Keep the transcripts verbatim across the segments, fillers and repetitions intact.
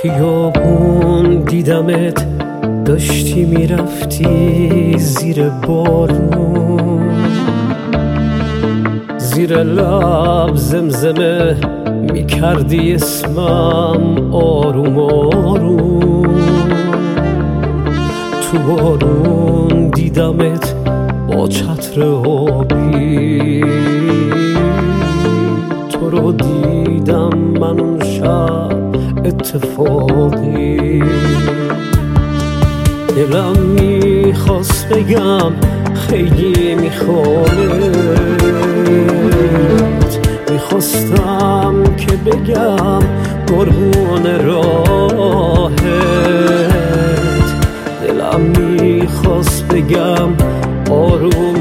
خیابون دیدمت داشتی میرفتی زیر بارون، زیر لب زمزمه میکردی اسمم آروم آروم. تو بارون دیدمت با چتر آبی، تو رو دیدم من اون شب اتفاقی. دلم میخواست بگم خیلی میخوامت، میخواستم که بگم قربون راهت. دلم میخواست بگم آروم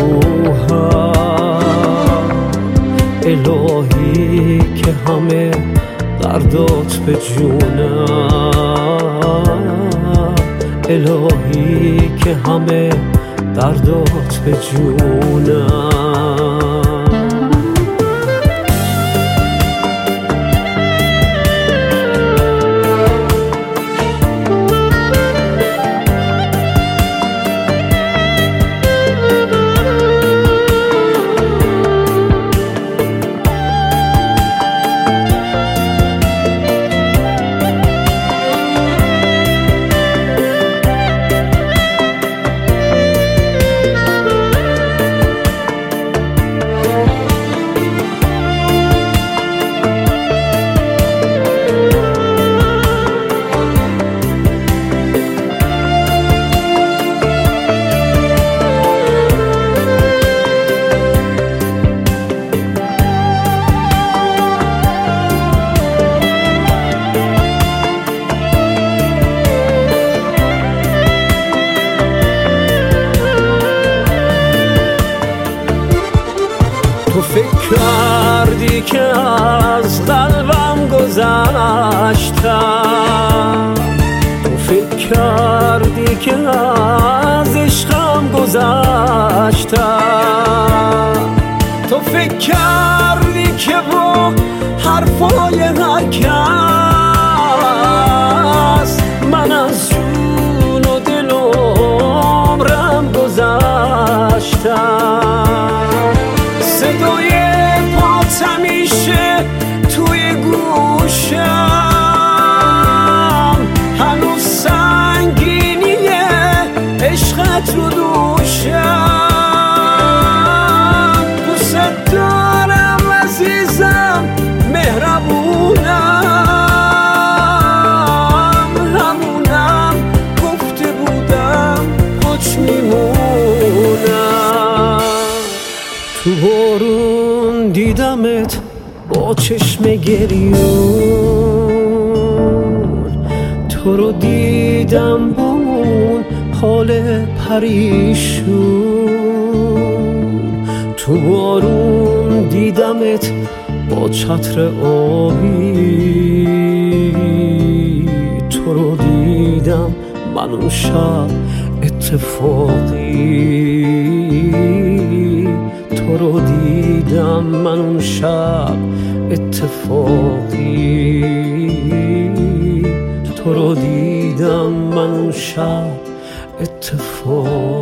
روحم، الهی که همه دردات به جونم، الهی که همه دردات به جونم. تو فکر کردی که از قلبم گذشتم، تو فکر کردی که از عشقم گذشتم، تو فکر کردی که با حرفای هر کس من از جون و دل و عمرم گذشتم. صدای پات همیشه توی گوشم، هنوز سنگینیه عشقت رو دوشم. دوست دارم عزیزم مهربونم، همونم گفته بودم خوش میمونم. تو بارون دیدمت با چشم گریون، تو رو دیدم با اون حال پریشون. تو بارون دیدمت با چتر آبی، تو رو دیدم من اون شب اتفاقی، تو رو دیدم من اون شب اتفاقی، تو رو دیدم من اون شب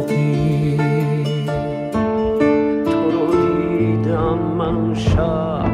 اتفاقی، تو رو دیدم من اون شب